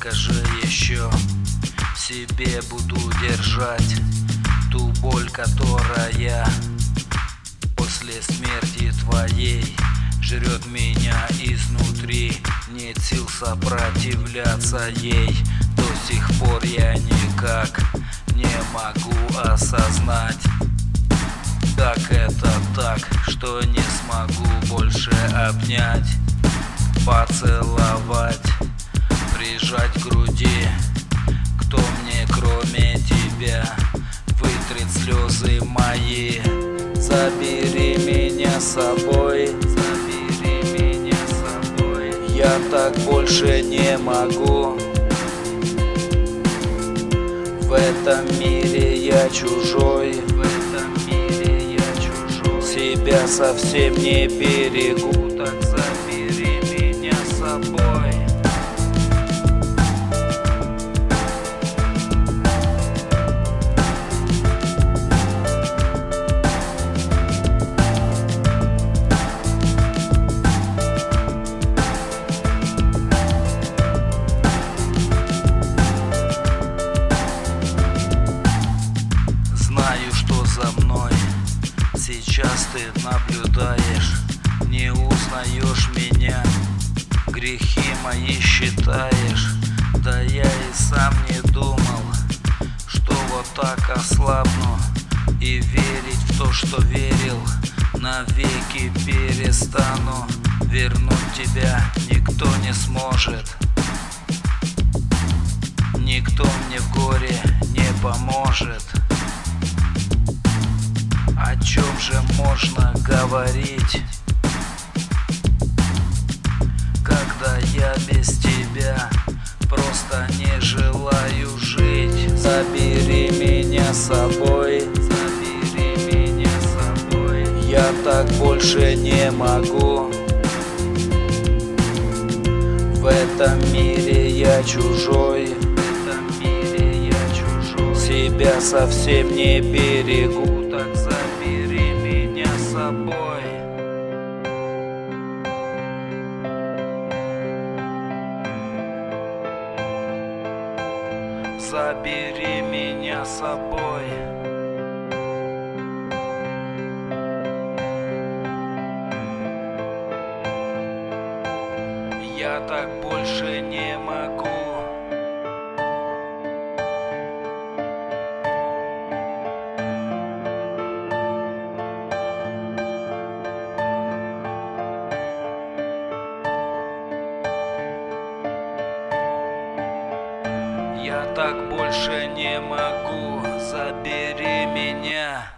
Сколько же еще в себе буду держать ту боль, которая после смерти твоей жрет меня изнутри. Нет сил сопротивляться ей. До сих пор я никак не могу осознать, как это так, что не смогу больше обнять, поцеловать, прижать к груди. Кто мне, кроме тебя, вытрет слезы мои? Забери меня с собой, забери меня с собой. Я так больше не могу. В этом мире я чужой, в этом мире я чужой. Себя совсем не берегу, так забери меня с собой. За мной сейчас ты наблюдаешь, не узнаешь меня, грехи мои считаешь. Да я и сам не думал, что вот так ослабну и верить в то, что верил. Навеки перестану, вернуть тебя никто не сможет. Никто мне в горе не поможет. О чем же можно говорить, когда я без тебя просто не желаю жить? Забери меня с собой, забери меня с собой. Я так больше не могу. В этом мире я чужой, в этом мире я чужой. Себя совсем не берегу, так забери меня с собой. Забери меня с собой. Я так больше не могу. Я так больше не могу, забери меня.